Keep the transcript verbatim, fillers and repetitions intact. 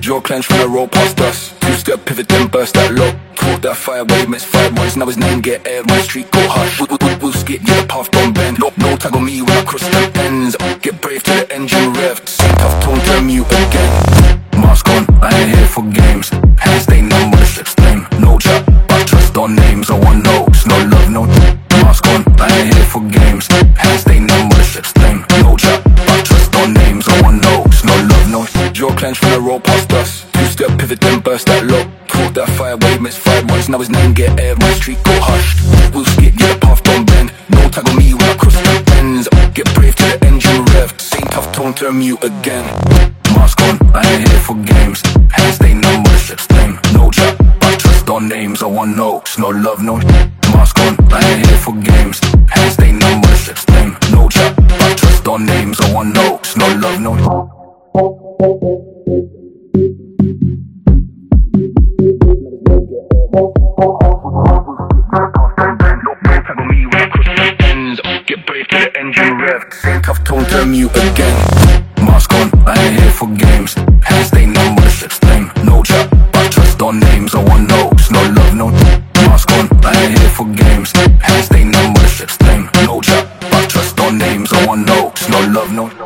Jaw clenched when I roll past us. Two-step pivot then burst that low. Caught that fire wave, missed five once. Now his name get aired when the street go hush. We'll, we'll, we'll skip, yeah, the path don't bend. No, no tag on me when I cross the ends. Get brave till the engine revved. Same tough tone, turn mute again. Mask on, I ain't here for games. Hands stay numb with the ship's name. No chat, but trust on names. I want notes, no love, no. Mask on, I ain't here for games. Hands stay numb with the ship's name. No chat, but trust on names. I want notes, no love, no. Jaw clenched when I roll past us. Two-step pivot then burst that low. Caught that fire wave, missed five once. Now his name get aired when the street go hushed. We'll skip, yeah, the path don't bend. No tag on me when I cross the ends. Get brave till the engine revved. Same tough tone, turn mute again. Mask on, I ain't here for games. Hands stay numb with the ship's name. No chat, but trust on names. I want notes, no love, no. Mask on, I ain't here for games. Hands stay numb with the ship's name. No chat, but trust on names. I want notes, no love, no. Get brave till the engine revved. Same tough tone, turn mute again. Mask on, I ain't here for games. Hands stay numb with the ship's name. No chat, but trust on names. I want notes, no love, no. Mask on, I ain't here for games. Hands stay numb with the ship's name. No chat, but trust on names. I want notes, no love, no.